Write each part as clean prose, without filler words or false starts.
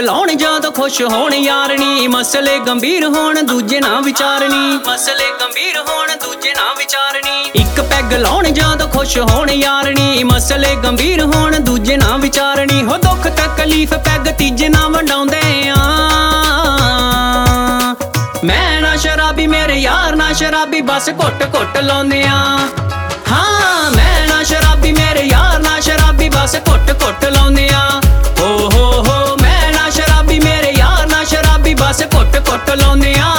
ਲਾਉਣ ਜਦੋਂ ਖੁਸ਼ ਹੋਣ ਯਾਰਨੀ, ਮਸਲੇ ਗੰਭੀਰ ਹੋਣ ਦੂਜੇ ਨਾ ਵਿਚਾਰਨੀ, ਮਸਲੇ ਗੰਭੀਰ ਹੋਣ ਦੂਜੇ ਨਾ ਵਿਚਾਰਨੀ। ਇੱਕ ਪੈਗ ਲਾਉਣ ਜਦੋਂ ਖੁਸ਼ ਹੋਣ ਯਾਰਨੀ, ਮਸਲੇ ਗੰਭੀਰ ਹੋਣ ਦੂਜੇ ਨਾ ਵਿਚਾਰਨੀ। ਹੋ ਦੁੱਖ ਤਕਲੀਫ ਪੈਗ ਤੀਜੇ ਨਾ ਵੰਡਾਉਂਦੇ ਆ। ਮੈਂ ਨਾ ਸ਼ਰਾਬੀ ਮੇਰੇ ਯਾਰ ਨਾ ਸ਼ਰਾਬੀ, ਬਸ ਘੁੱਟ ਘੁੱਟ ਲਾਉਂਦੇ ਆ। ਹਾਂ ਮੈਂ ਨਾ ਸ਼ਰਾਬੀ ਮੇਰੇ ਯਾਰ ਨਾ ਸ਼ਰਾਬੀ, ਬਸ ਘੁੱਟ ਘੁੱਟ ਲਾਉਂਦੇ ਆ। ਹੋ ਮੈਂ ਨਾ ਸ਼ਰਾਬੀ ਮੇਰੇ ਯਾਰ ਨਾ ਸ਼ਰਾਬੀ, ਬਸ ਘੁੱਟ ਘੁੱਟ ਲਾਉਂਦੇ ਆ।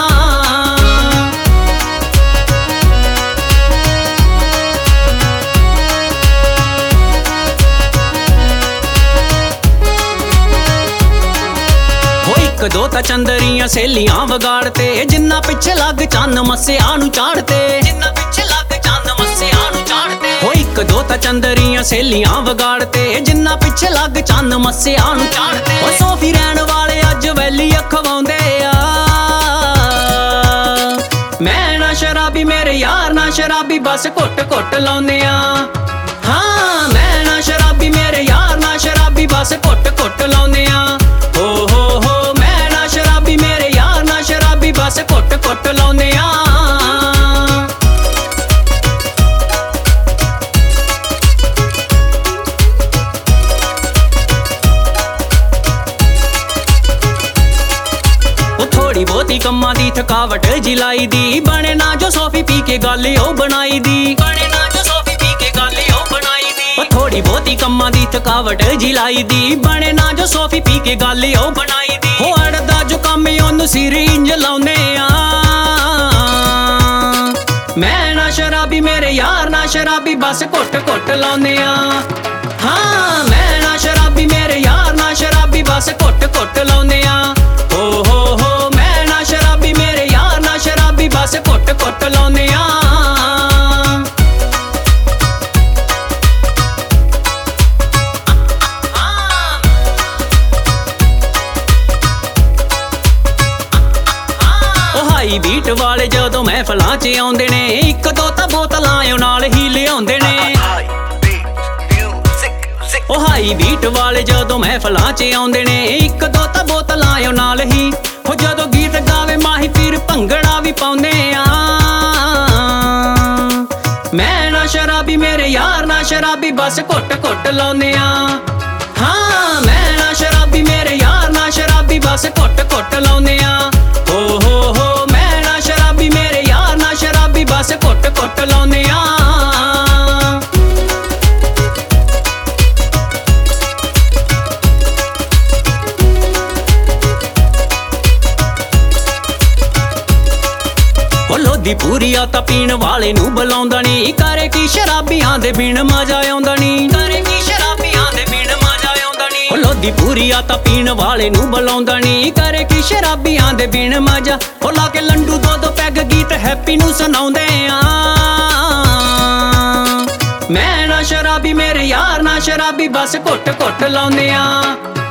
ਇੱਕ ਦੋ ਤਾਂ ਚੰਦਰੀਆਂ ਸਹੇਲੀਆਂ ਵਿਗਾੜਤੇ, ਜਿੰਨਾ ਪਿੱਛੇ ਲੱਗ ਚੰਨ ਮੱਸਿਆ ਨੂੰ ਚਾੜਤੇ, ਜਿੰਨਾ ਪਿੱਛੇ ਲੱਗ ਚੰਨ ਮੱਸਿਆ ਨੂੰ ਚਾੜਤੇ। ਹੋ ਇੱਕ ਦੋ ਤਾਂ ਚੰਦਰੀਆਂ ਸਹੇਲੀਆਂ ਵਿਗਾੜਤੇ, ਜਿੰਨਾ ਪਿੱਛੇ ਲੱਗ ਚੰਨ ਮੱਸਿਆ ਨੂੰ ਚਾੜਤੇ। ਉਹ ਸੋਫੀ ਰਹਿਣ ਵਾਲੇ ਅੱਜ ਵੈਲੀ ਅਖਵਾਉਂਦੇ ਆ। ਮੈਂ ਨਾ ਸ਼ਰਾਬੀ ਮੇਰੇ ਯਾਰ ਨਾ ਸ਼ਰਾਬੀ, ਬਸ ਘੁੱਟ ਘੁੱਟ ਲਾਉਂਦੇ ਆ। ਹਾਂ ਮੈਂ ਨਾ ਸ਼ਰਾਬੀ ਮੇਰੇ ਯਾਰ ਨਾ ਸ਼ਰਾਬੀ, ਬਸ ਘੁੱਟ ਘੁੱਟ ਲਾਉਂਦੇ ਆ। ਹੋ ਮੈਂ ਨਾ ਸ਼ਰਾਬੀ ਮੇਰੇ ਯਾਰ ਨਾ ਸ਼ਰਾਬੀ, ਬਸ ਘੁੱਟ ਘੁੱਟ ਲਾਉਂਦੇ ਆ। ਉਹ ਥੋੜੀ ਬਹੁਤੀ ਕੰਮਾਂ ਦੀ ਥਕਾਵਟ ਜਿਲਾਈ ਦੀ, ਬਣੇ ਨਾ ਜੋ ਸੋਫੀ ਪੀ ਕੇ ਗੱਲ ਉਹ ਬਣਾਈ ਦੀ, ਬਣੇ ਨਾ ਜੋ ਸੋਫੀ ਪੀ ਕੇ ਗੱਲ ਉਹ ਬਣਾਈ ਦੀ। ਉਹ ਥੋੜੀ ਬਹੁਤੀ ਕੰਮਾਂ ਦੀ ਥਕਾਵਟ ਜਿਲਾਈ ਦੀ, ਬਣੇ ਨਾ ਜੋ ਸੋਫੀ ਪੀ ਕੇ ਗੱਲ ਉਹ ਬਣਾਈ ਦੀ। ਹੋ ਅੜਦਾ ਜੋ ਕੰਮ ਉਹਨੂੰ ਸਿਰਿੰਜ ਲਾਉਂਦੇ ਆ। ਮੈਂ ਨਾ ਸ਼ਰਾਬੀ ਮੇਰੇ ਯਾਰ ਨਾ ਸ਼ਰਾਬੀ, ਬਸ ਘੁੱਟ ਘੁੱਟ ਲਾਉਂਦੇ ਆ। ਹਾਂ ਮੈਂ ਨਾ ਸ਼ਰਾਬੀ ਮੇਰੇ ਯਾਰ ਨਾ ਸ਼ਰਾਬੀ, ਬਸ ਘੁੱਟ ਘੁੱਟ ਲਾਉਂਦੇ ਆ। ਹੋ ਮੈਂ ਨਾ ਸ਼ਰਾਬੀ ਮੇਰੇ ਯਾਰ ਨਾ ਸ਼ਰਾਬੀ, ਬਸ ਘੁੱਟ ਘੁੱਟ ਲਾਉਂਦੇ ਆ। ਬੀਟ ਵਾਲੇ ਜਦੋਂ ਮਹਿਫਲਾਂ 'ਚ ਆਉਂਦੇ ਨੇ, ਇੱਕ ਦੋ ਤਾਂ ਬੋਤਲਾਂ ਨਾਲ ਹੀ ਲਿਆਉਂਦੇ ਨੇ। ਉਹ ਹਾਈ ਬੀਟ ਵਾਲੇ ਜਦੋਂ ਮਹਿਫਲਾਂ 'ਚ ਆਉਂਦੇ ਨੇ, ਇੱਕ ਦੋ ਤਾਂ ਬੋਤਲਾਂ ਨਾਲ ਹੀ। ਉਹ ਜਦੋਂ ਗੀਤ ਗਾਵੇ ਮਾਹੀ ਪੀਰ ਭੰਗੜਾ ਵੀ ਪਾਉਂਦੇ ਆ। ਮੈਂ ਨਾ ਸ਼ਰਾਬੀ ਮੇਰੇ ਯਾਰ ਨਾ ਸ਼ਰਾਬੀ, ਬਸ ਘੁੱਟ ਘੁੱਟ ਲਾਉਂਦੇ ਆ। ਹਾਂ ਮੈਂ ਨਾ ਸ਼ਰਾਬੀ ਮੇਰੇ ਯਾਰ ਨਾ ਸ਼ਰਾਬੀ, ਬਸ ਘੁੱਟ ਘੁੱਟ ਲਾਉਂਦੇ ਆ। ਹੋ ਮੈਂ ਨਾ ਸ਼ਰਾਬੀ ਮੇਰੇ ਯਾਰ ਨਾ ਸ਼ਰਾਬੀ, ਬਸ ਘੁੱਟ ਘੁੱਟ ਲਾਉਂਦੇ ਆ। ਉਹ ਲੋਦੀ ਪੂਰੀਆ ਤਾਂ ਪੀਣ ਵਾਲੇ ਨੂੰ ਬੁਲਾਉਂਦਾ ਨੀ, ਕਰੇ ਕੀ ਸ਼ਰਾਬੀਆਂ ਦੇ ਬਿਨ ਮਜ਼ਾ ਆਉਂਦਾ ਨੀ, ਕਰੇ ਕੀ ਸ਼ਰਾਬੀਆਂ ਦੇ ਬਿਨ ਮਜ਼ਾ ਆਉਂਦਾ ਨੀ। ਉਹ ਲੋਦੀ ਪੂਰੀਆ ਤਾਂ ਪੀਣ ਵਾਲੇ ਨੂੰ ਬੁਲਾਉਂਦਾ ਨੀ, ਕਰੇ ਕੀ ਸ਼ਰਾਬੀਆਂ ਦੇ ਬਿਨ ਮਜ਼ਾ। ਉਹ ਲਾ ਕੇ ਲੰਡੂ ਦੋ ਦੋ ਪੈਗ ਗੀਤ ਹੈਪੀ ਨੂੰ ਸੁਣਾਉਂਦੇ ਆ। ਮੈਂ ਨਾ ਸ਼ਰਾਬੀ ਮੇਰੇ ਯਾਰ ਨਾ ਸ਼ਰਾਬੀ, ਬਸ ਘੁੱਟ ਘੁੱਟ ਲਾਉਂਦੇ ਆ।